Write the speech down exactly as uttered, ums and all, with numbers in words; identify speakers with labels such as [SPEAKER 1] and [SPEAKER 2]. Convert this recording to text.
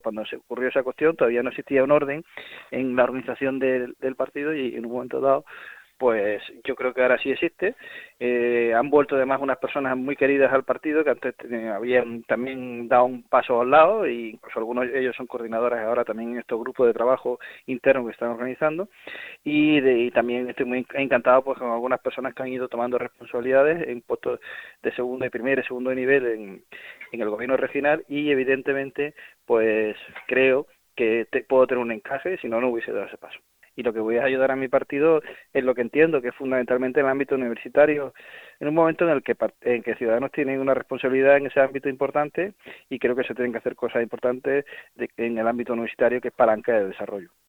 [SPEAKER 1] Cuando se ocurrió esa cuestión todavía no existía un orden en la organización del, del partido y en un momento dado pues yo creo que ahora sí existe. Eh, han vuelto además unas personas muy queridas al partido que antes eh, habían también dado un paso al lado, e incluso algunos de ellos son coordinadores ahora también en estos grupos de trabajo internos que están organizando, y, de, y también estoy muy encantado pues con algunas personas que han ido tomando responsabilidades en puestos de segundo y primer y segundo nivel en, en el gobierno regional, y evidentemente pues creo que te, puedo tener un encaje, si no, no hubiese dado ese paso. Y lo que voy a ayudar a mi partido es lo que entiendo, que es fundamentalmente en el ámbito universitario, en un momento en el que, en que Ciudadanos tienen una responsabilidad en ese ámbito importante, y creo que se tienen que hacer cosas importantes de, en el ámbito universitario, que es palanca de desarrollo.